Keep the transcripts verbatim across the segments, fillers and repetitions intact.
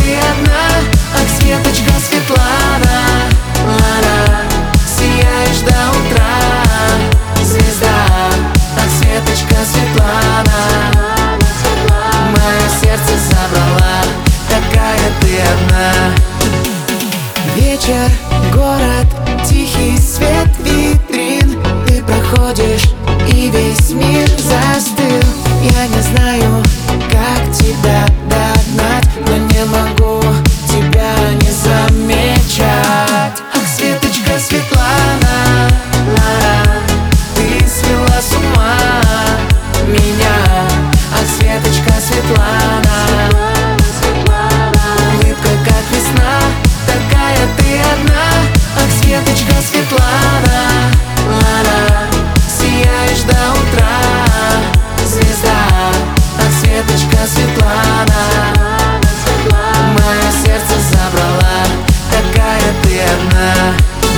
ты одна. Ах, Светочка Светлана, ла-ла, сияешь до утра, звезда. Ах, Светочка Светлана, мое сердце забрала, такая ты одна. Вечер, город, тихий свет витрин. Ты проходишь, и весь мир застыл. Я не знаю, как тебя догнать, но не могу тебя не замечать. Ах, Светочка Светлана, ла-ла, ты свела с ума меня. Ах, Светочка Светлана, улыбка как весна, такая ты одна. Ах, Светочка Светлана, ла-ла, сияешь до утра, звезда. Ах, Светочка Светлана, мое сердце забрала, такая ты одна.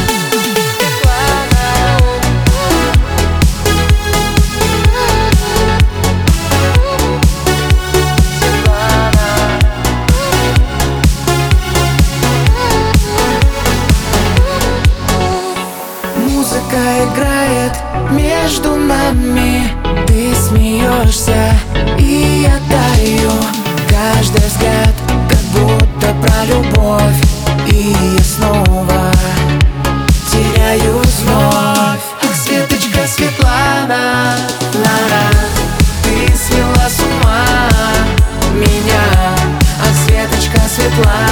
Музыка играет между нами, ты смеешься, и я таю. Каждый взгляд как будто про любовь, и я снова теряю вновь. Ах, Светочка Светлана, ла-ла, ты свела с ума меня. Ах, Светочка Светлана,